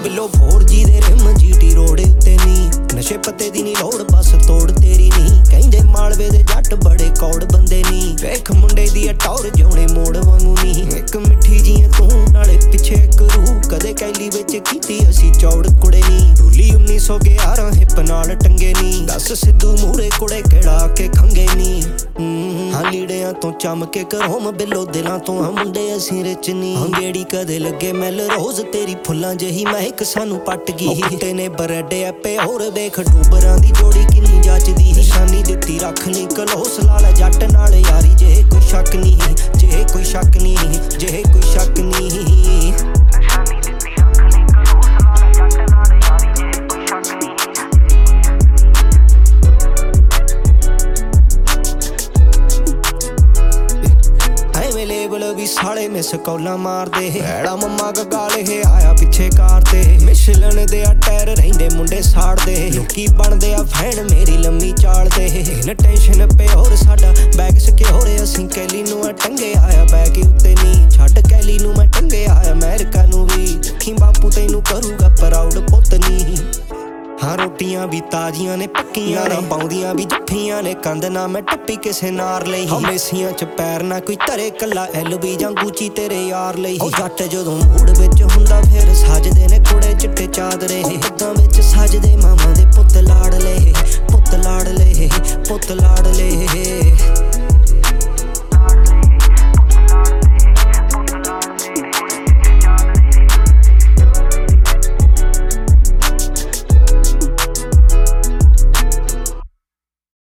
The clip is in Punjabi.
ਬਿੱਲੋ 4G ਦੇ ਰਿਮ GT ਰੋਡ ਉੱਤੇ ਨੀ ਨਸ਼ੇ ਪੱਤੇ ਦੀ ਨੀ ਲੋੜ ਬਸ ਤੋੜ ਤੇਰੀ ਨੀ ਕਹਿੰਦੇ ਮਾਲਵੇ ਦੇ ਜੱਟ ਬੜੇ ਕੌੜ ਬੰਦੇ ਨੀ ਵੇਖ ਮੁੰਡੇ ਦੀ ਟੌਰ ਜਿਉਣੇ ਮੋੜ ਵਾਂਗੂ ਨੀ ਇੱਕ ਮਿੱਠੀ ਜੀ ਤੂੰ ਨਾਲੇ ਪਿੱਛੇ ਕਰੂ ਕਦੇ ਕੈਲੀ ਵਿੱਚ ਕੀਤੀ ਅਸੀਂ ਚੌੜ ਕੁੜੇ ਨੀ ਢੋਲੀ 1911 ਹਿੱਪ ਨਾਲ ਟੰਗੇ ਨੀ ਦੱਸ ਸਿੱਧੂ ਮੂਰੇ ਕੁੜੇ ਕਿਹੜਾ ਕੇ ਖੰਗੇ ਨੀ ਹਾਂ ਲੀੜਿਆਂ ਤੋਂ ਚਮ ਕੇ ਕਰੋਮ ਬਿੱਲੋ ਦਿਲਾਂ ਤੋਂ ਆ ਮੁੰਡੇ ਅਸੀਂ ਰਿਚ ਨੀ ਹੰਗੇੜੀ ਕਦੇ ਲੱਗੇ ਮੈਲ ਰੋਜ਼ ਤੇਰੀ ਫੁੱਲਾਂ ਜਿਹੀ ਮਹਿਕ ਸਾਨੂੰ ਪੱਟ ਗਈ ਤੇ ਨੇ ਬਰੈਡ ਐਪੇ ਹੋਰ ਵੇਖ ਡੂਬਰਾਂ ਦੀ ਜੋੜੀ ਕਿੰਨੀ ਜੱਚਦੀ ਨਿਸ਼ਾਨੀ ਦਿੱਤੀ ਰੱਖ ਲਈ ਕਲੋਸ ਲਾਲ ਜੱਟ ਨਾਲ ਯਾਰੀ ਜੇ ਕੋਈ ਸ਼ੱਕ ਨਹੀਂ ਜੇ ਕੋਈ ਸ਼ੱਕ ਨਹੀਂ ਜੇ ਕੋਈ ਸ਼ੱਕ ਨਹੀਂ ਵੀ ਸਾਲੇ ਮਿਸ ਕੌਲਾਂ ਮਾਰਦੇ ਐੜਾ ਮੰਮਾ ਗਾਲੇ ਇਹ ਆਇਆ ਪਿੱਛੇ ਕਾਰ ਤੇ ਮਿਸ਼ਲਣ ਦੇ ਆ ਟਾਇਰ ਰਹਿੰਦੇ ਮੁੰਡੇ ਸਾੜਦੇ ਲੋਕੀ ਬਣਦੇ ਆ ਫੈਨ ਮੇਰੀ ਲੰਮੀ ਚਾਲ ਤੇ ਇਨ ਟੈਨਸ਼ਨ ਪੇ ਹੋਰ ਸਾਡਾ ਬੈਗ ਸਿਕਿਉਰ ਅਸੀਂ ਕੈਲੀ ਨੂੰ ਆ ਟੰਗੇ ਆਇਆ ਬੈਗ ਉੱਤੇ ਨੀ ਛੱਡ ਕੈਲੀ ਨੂੰ ਮੈਂ ਟੰਗੇ ਆਇਆ ਅਮਰੀਕਾ ਨੂੰ ਵੀ ਦੇਖੀ ਬਾਪੂ ਤੈਨੂੰ ਕਰੂਗਾ ਪ੍ਰਾਊਡ ਪੁੱਤ ਨੀ ਹਾਂ ਰੋਟੀਆਂ ਵੀ ਤਾਜ਼ੀਆਂ ਨੇ ਪੱਕੀਆਂ ਨੇ ਪਾਉਂਦੀਆਂ ਵੀ ਜੱਫੀਆਂ ਨੇ ਕੰਧ ਨਾ ਮੈਂ ਟੱਪੀ ਕਿਸੇ ਨਾਰ ਲਈ ਹਮੇਸੀਆਂ ਚ ਪੈਰ ਨਾ ਕੋਈ ਧਰੇ ਕੱਲਾ LV ਜਾਂ ਗੂਚੀ ਤੇਰੇ ਯਾਰ ਲਈ ਜੱਟ ਜਦੋਂ ਮੂਡ ਵਿੱਚ ਹੁੰਦਾ ਫਿਰ ਸੱਜਦੇ ਨੇ ਕੁੜੇ ਚਿੱਟੇ ਚਾਦਰੇ ਪੱਗਾਂ ਵਿੱਚ ਸੱਜਦੇ ਮਾਮਾ ਦੇ ਪੁੱਤ ਲਾੜ ਲਏ ਪੁੱਤ ਲਾੜ ਲਏ ਪੁੱਤ ਲਾੜ